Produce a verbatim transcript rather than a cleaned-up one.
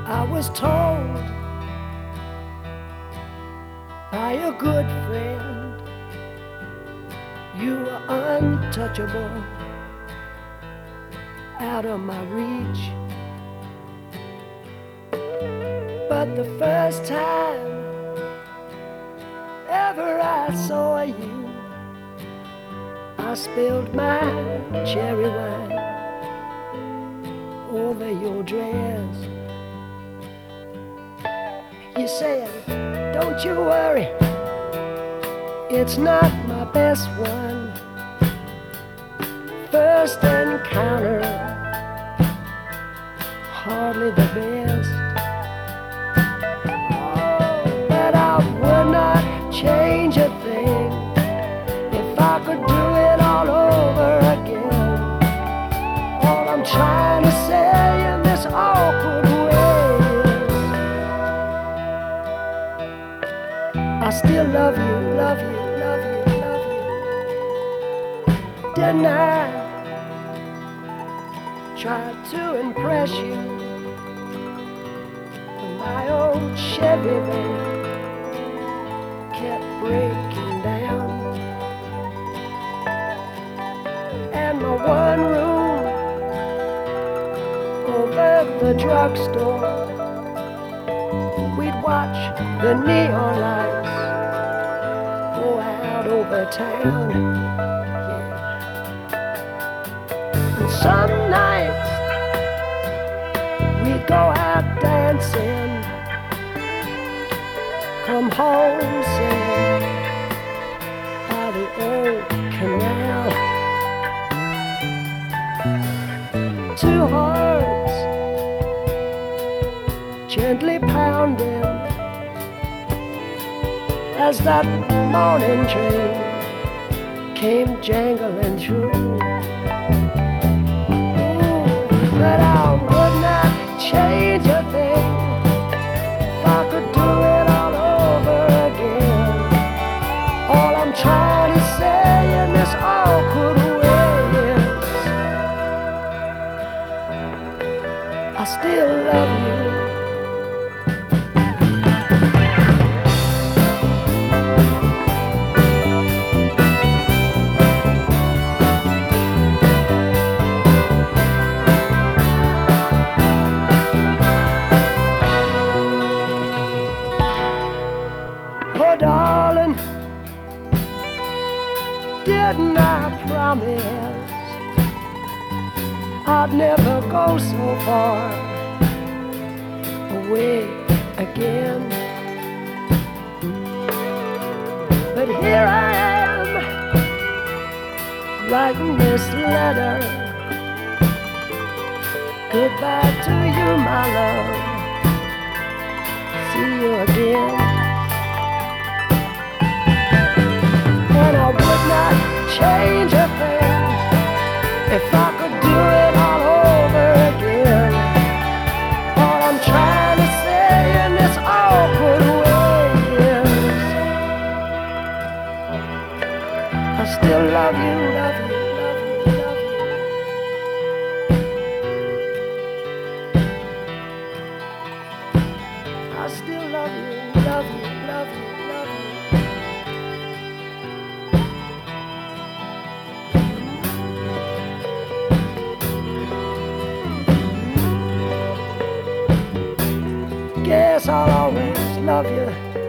I was told by a good friend you were untouchable, out of my reach. But the first time ever I saw you, I spilled my cherry wine over your dress. You said, don't you worry, it's not my best one. First encounter, hardly the best. Oh, but I would not change a thing if I could do it all over again. All I'm trying to say in this awkward way is I still love you, love you, love you, love you. Didn't I try to impress you when my old Chevy van kept breaking down, and my one room over the drugstore, we'd watch the neon lights go out over town. Yeah. And some nights we'd go out dancing, come home singing by the old canal. Two hearts gently pounding as that morning train came jangling through. Ooh, but I would not change a thing if I could do it all over again. All I'm trying to say in this awkward way is I still love you. Oh, darling, didn't I promise I'd never go so far away again? But here I am, writing this letter. Goodbye to you, my love. See you again. And I would not change a thing if I could do it all over again. All I'm trying to say in this awkward way is I still love you, love you, love you, love you. I still love you, love you, love you, love you. Guess I'll always love you.